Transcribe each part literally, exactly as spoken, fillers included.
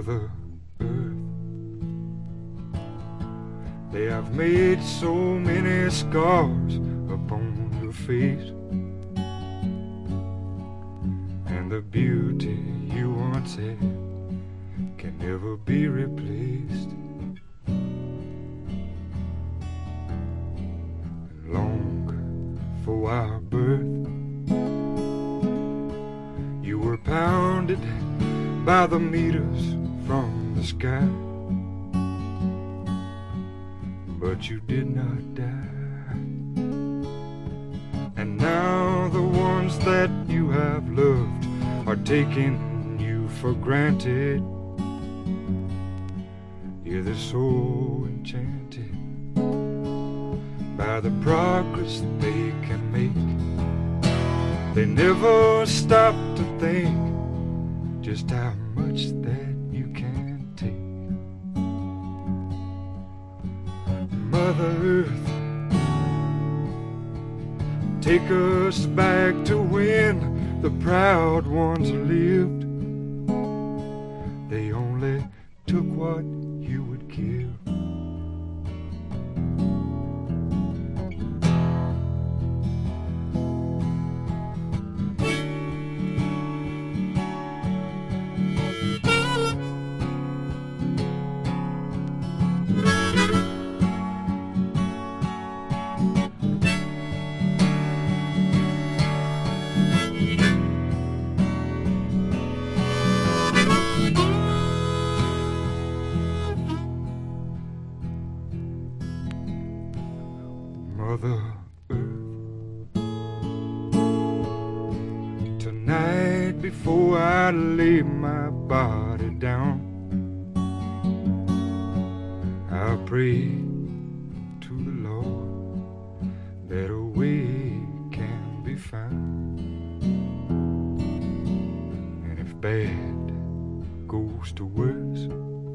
Mother Earth. They have made so many scars upon your face, and the beauty you once had can never be replaced. And long for our birth, you were pounded by the meters from the sky, but you did not die. And now the ones that you have loved are taking you for granted. Yeah, they're so enchanted by the progress they can make. They never stop to think just how much that you can take. Mother Earth, take us back to when the proud ones lived. They only took what you would give. Mother Earth, tonight before I lay my body down, I pray to the Lord that a way can be found. And if bad goes to worse,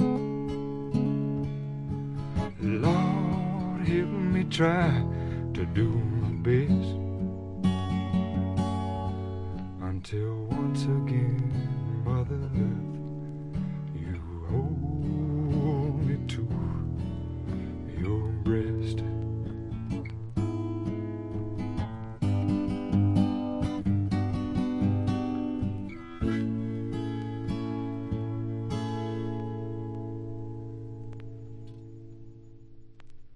Lord, help me try to do my best, until once again, Mother Earth,